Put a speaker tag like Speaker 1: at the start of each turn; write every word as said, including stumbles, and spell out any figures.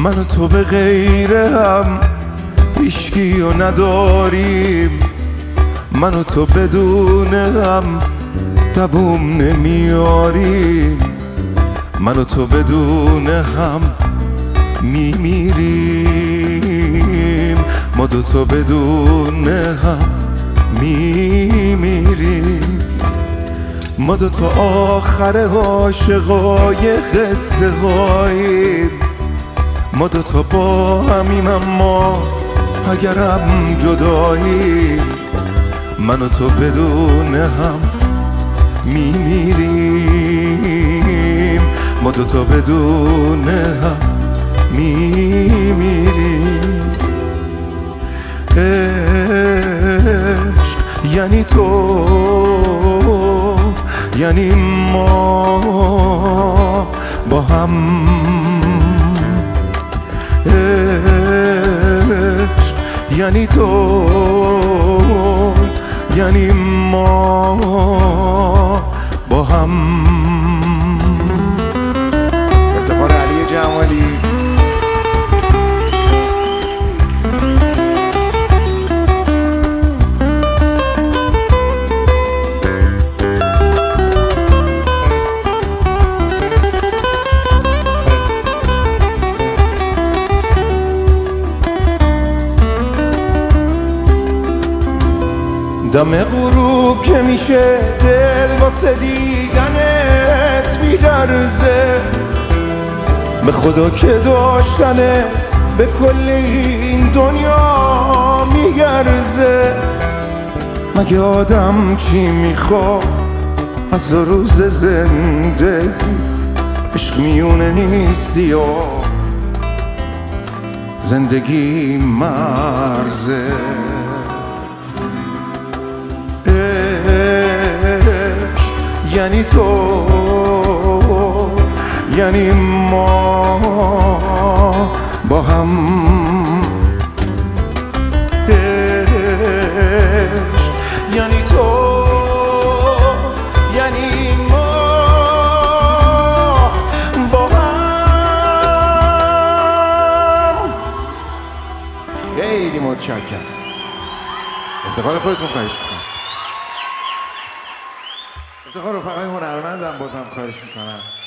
Speaker 1: من و تو به غیر هم هیچکی و نداریم، من و تو بدون هم دووم نمیاریم، من و تو بدون هم میمیریم، ما دو تا بدون هم میمیریم، ما دو تا آخر عاشقای قصه هاییم، ما دو تا با همیم اما اگرم جداییم، من و تو بدون هم میمیریم، ما دو تا بدون هم میمیریم. عشق یعنی تو، یعنی ما با هم، عشق یعنی تو، یعنی ما با هم.
Speaker 2: افتخار علی جمالی.
Speaker 1: دم غروب که میشه دل واسه دیدنت میلرزه، به خدا که داشتنت به کل این دنیا میگرزه. مگه آدم چی میخواد از روز زندگی؟ عشق میونه نیست یا زندگی مرزه. یعنی تو، یعنی ما با هم، عشق یعنی تو، یعنی ما با هم.
Speaker 2: خیلی متشکرم. افتخار خودتون خواهش میکنم. افتخار رفقای هنرمندم بازم خواهش میکنم.